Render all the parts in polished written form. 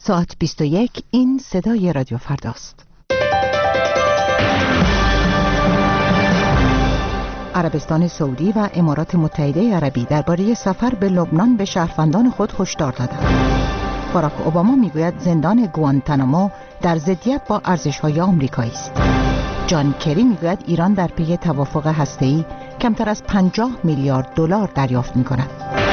ساعت 21. این صدای رادیو فرداست. عربستان سعودی و امارات متحده عربی درباره سفر به لبنان به شهروندان خود هشدار دادند. باراک اوباما میگوید زندان گوانتانامو در ضدیت با ارزش‌های آمریکایی است. جان کری میگوید ایران در پی توافق هسته‌ای کمتر از 50 میلیارد دلار دریافت می‌کند.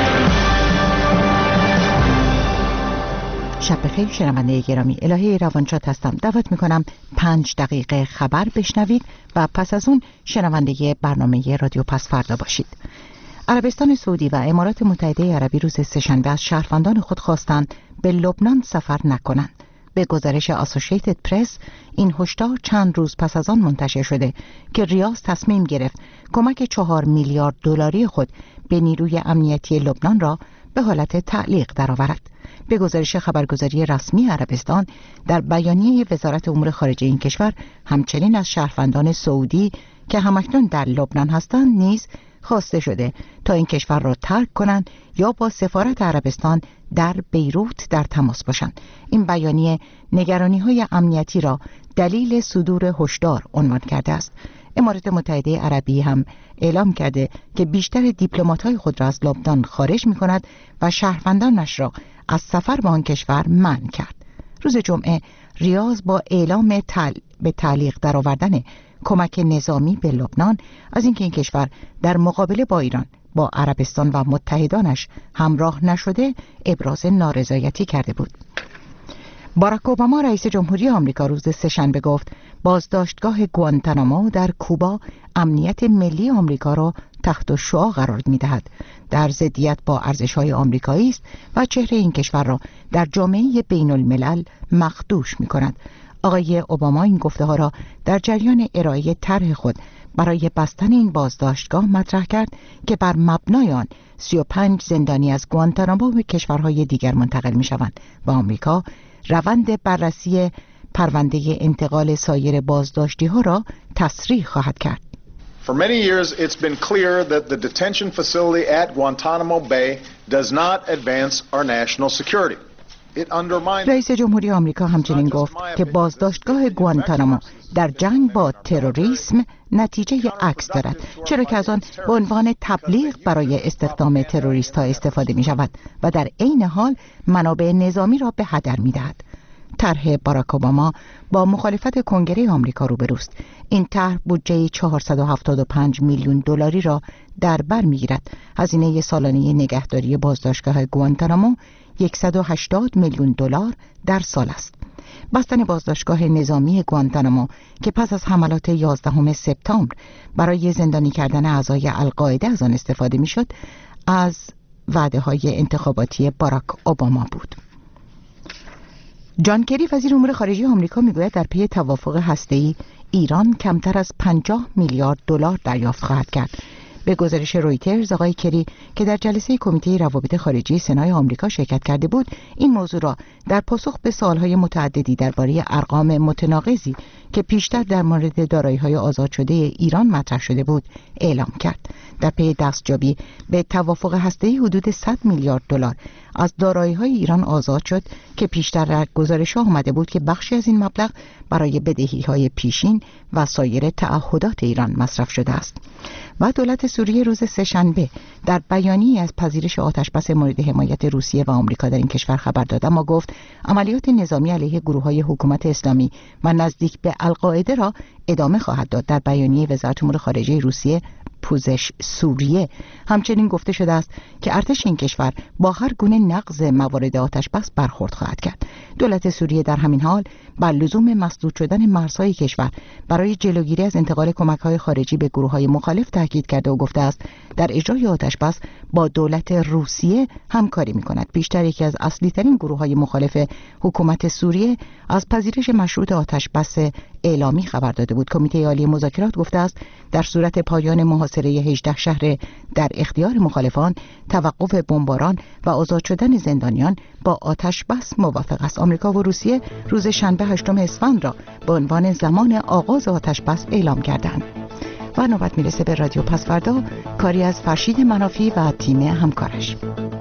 شب بخیر شنونده گرامی، الهه روانشاد هستم. دعوت میکنم 5 دقیقه خبر بشنوید و پس از اون شنونده برنامه رادیو پس فردا باشید. عربستان سعودی و امارات متحده عربی روز سه‌شنبه از شهروندان خود خواستند به لبنان سفر نکنند. به گزارش اسوسییتد پرس این هشدار چند روز پس از آن منتشر شده که ریاض تصمیم گرفت کمک 4 میلیارد دلاری خود به نیروی امنیتی لبنان را به حالت تعلیق درآورد. به گزارش خبرگزاری رسمی عربستان، در بیانیه وزارت امور خارجه این کشور همچنین از شهروندان سعودی که همکنون در لبنان هستند نیز خواسته شده تا این کشور را ترک کنند یا با سفارت عربستان در بیروت در تماس باشند. این بیانیه نگرانی‌های امنیتی را دلیل صدور هشدار عنوان کرده است. امارات متحده عربی هم اعلام کرده که بیشتر دیپلمات‌های خود را از لبنان خارج می‌کند و شهروندانش را از سفر به آن کشور منع کرد. روز جمعه ریاض با اعلام به تعلیق درآوردن کمک نظامی به لبنان از اینکه این کشور در مقابله با ایران با عربستان و متحدانش همراه نشده ابراز نارضایتی کرده بود. باراک اوباما رئیس جمهوری آمریکا روز سه‌شنبه گفت بازداشتگاه گوانتانامو در کوبا امنیت ملی آمریکا را تحت الشعاع قرار می‌دهد، در ضدیت با ارزش‌های آمریکایی است و چهره این کشور را در جامعه بین‌الملل مخدوش می‌کند. آقای اوباما این گفته‌ها را در جریان ارائه طرح خود برای بستن این بازداشتگاه مطرح کرد که بر مبنای آن 35 زندانی از گوانتانامو به کشورهای دیگر منتقل می‌شوند و آمریکا روند بررسی پرونده انتقال سایر بازداشتی‌ها را تسریع خواهد کرد. For many years it's been clear that the detention facility at Guantanamo Bay does not advance our national security. رئیس جمهوری آمریکا همچنین گفت که بازداشتگاه گوانتانامو در جنگ با تروریسم نتیجه عکس دارد، چرا که از آن به عنوان تبلیغ برای استخدام تروریست‌ها استفاده می شود و در عین حال منابع نظامی را به هدر می دهد. طرح باراک اوباما با مخالفت کنگره آمریکا روبروست. این طرح بودجه 475 میلیون دلاری را در بر می‌گیرد. هزینه سالانه نگهداری بازداشتگاه گوانتانامو 180 میلیون دلار در سال است. بستن بازداشتگاه نظامی گوانتانامو که پس از حملات 11 سپتامبر برای زندانی کردن اعضای القاعده از آن استفاده می‌شد، از وعده‌های انتخاباتی باراک اوباما بود. جان کری وزیر امور خارجه آمریکا میگوید در پی توافق هسته‌ای ایران کمتر از 50 میلیارد دلار دریافت خواهد کرد. به گزارش رویترز آقای کری که در جلسه کمیته روابط خارجی سنای آمریکا شرکت کرده بود، این موضوع را در پاسخ به سوالهای متعددی درباره ارقام متناقضی که پیشتر در مورد دارایی‌های آزاد شده ایران مطرح شده بود اعلام کرد. در پی دستیابی به توافق هسته‌ای حدود 100 میلیارد دلار از دارایی‌های ایران آزاد شد که پیشتر در گزارش‌ها آمده بود که بخشی از این مبلغ برای بدهی‌های پیشین و سایر تعهدات ایران مصرف شده است. و دولت سوریه روز سه‌شنبه در بیانیه‌ای از پذیرش آتش‌بس مورد حمایت روسیه و آمریکا در این کشور خبر داد، اما گفت عملیات نظامی علیه گروه‌های حکومت اسلامی و نزدیک به القاعده را ادامه خواهد داد. در بیانیه وزارت امور خارجه روسیه پوزش سوریه همچنین گفته شده است که ارتش این کشور با هر گونه نقض موارد آتش‌بس برخورد خواهد کرد. دولت سوریه در همین حال بر لزوم مسدود شدن مرزهای کشور برای جلوگیری از انتقال کمک‌های خارجی به گروه‌های مخالف تاکید کرده و گفته است در اجرای آتش‌بس با دولت روسیه همکاری می‌کند. بیشتر یکی از اصلی‌ترین گروه‌های مخالف حکومت سوریه از پذیرش مشروط آتش‌بس اعلامی خبر داده بود. کمیته عالی مذاکرات گفته است در صورت پایان محاصره 18 شهر در اختیار مخالفان، توقف بمباران و آزاد شدن زندانیان با آتش بس موافق است. آمریکا و روسیه روز شنبه 8 اسفند را به عنوان زمان آغاز آتش بس اعلام کردند. و نوبت میرسه به رادیو پس فردا، کاری از فرشید منافی و تیم همکارش.